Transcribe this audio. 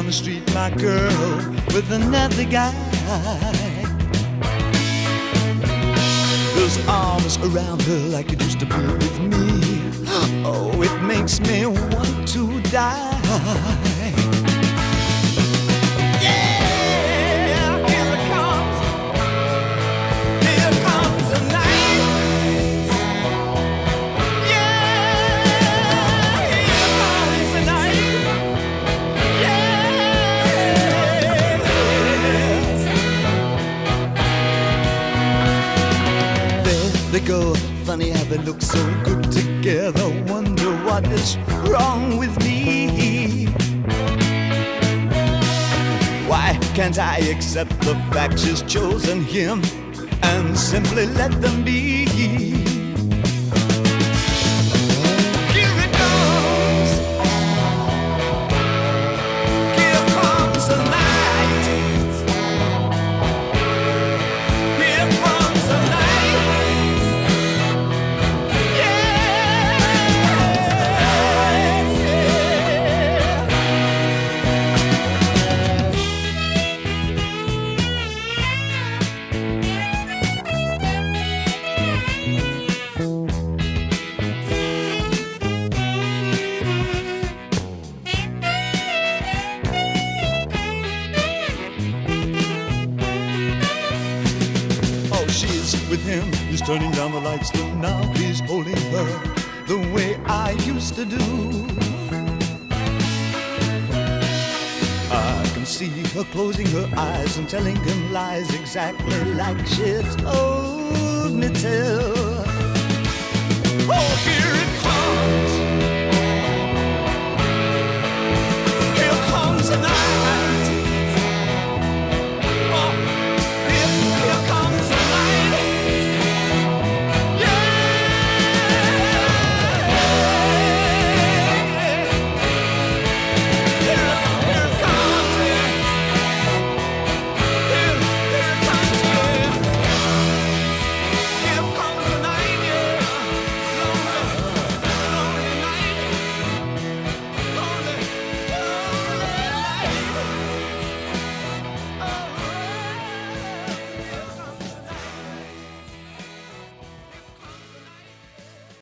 the street, my girl, with another guy. Those arms around her like it used to be with me. Oh, it makes me want to die. They go, funny how they look so good together. Wonder what is wrong with me. Why can't I accept the fact she's chosen him and simply let them be? Here it comes. Here comes the night. Here comes the night. She's with him, he's turning down the lights, though now he's holding her the way I used to do. I can see her closing her eyes and telling him lies exactly like she told me to. Oh,